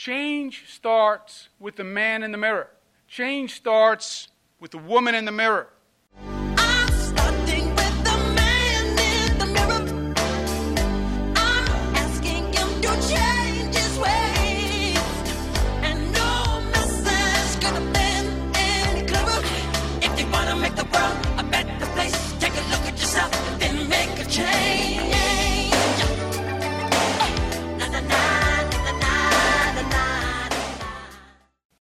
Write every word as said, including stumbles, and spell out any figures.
Change starts with the man in the mirror. Change starts with the woman in the mirror.